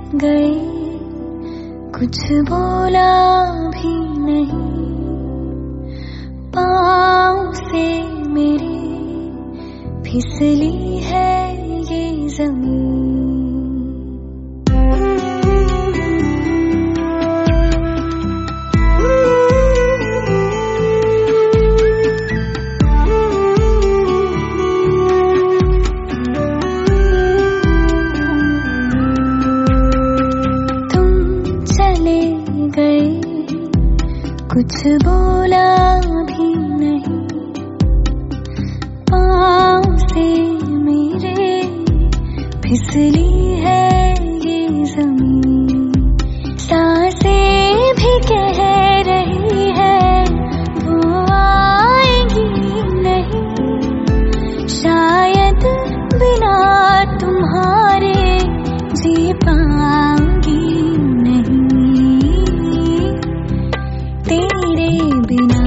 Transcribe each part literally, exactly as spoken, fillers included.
गए, कुछ बोला भी नहीं, पाँव से मेरे फिसली है ये जमीन। कुछ बोला भी नहीं, पाँव से मेरे फिसली है ये जमीन। सांसें भी कह रही है वो आएगी नहीं, शायद बिना तुम्हारे जी पाऊंगी नहीं। तेरे बिना,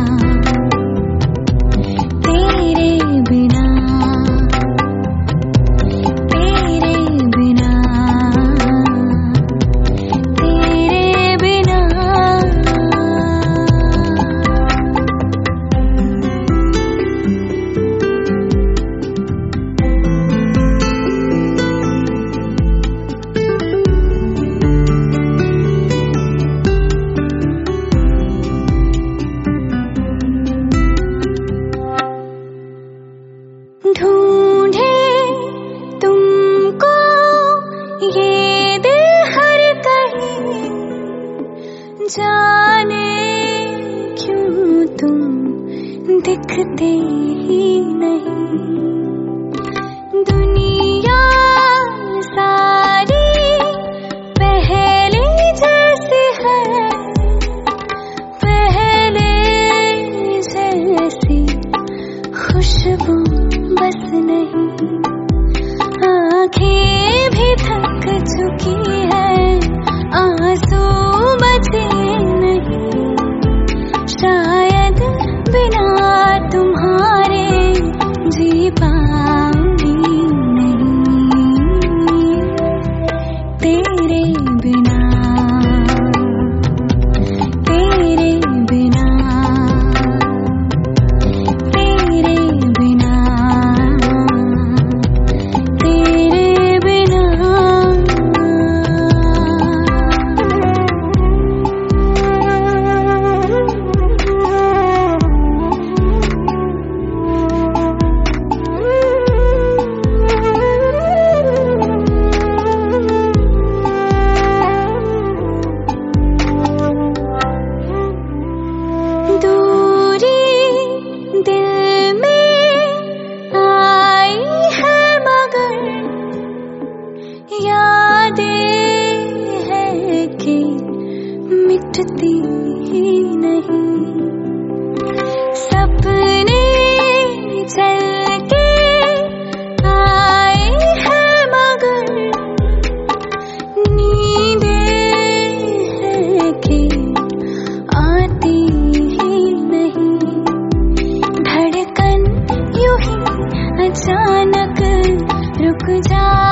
तेरे बिना, तेरे बिना, तेरे बिना। ढूंढे तुमको ये दिल हर कहीं, जाने क्यों तुम दिखते ही नहीं। दुनिया सारी पहले जैसी है, पहले जैसी खुशबू बस नहीं। आँखें भी थक चुकी है, आंसू बचे नहीं, शायद बिना तुम्हारे जी पाऊंगी नहीं। तेरे बिना, तेरे बिना, तेरे बिना, तेरे बिना। दूरी दिल में आई है मगर यादें है कि मिटती ही नहीं। सपने चल के आए हैं मगर नींदें है कि आती ही नहीं। धड़कन यूं ही अचानक रुक जा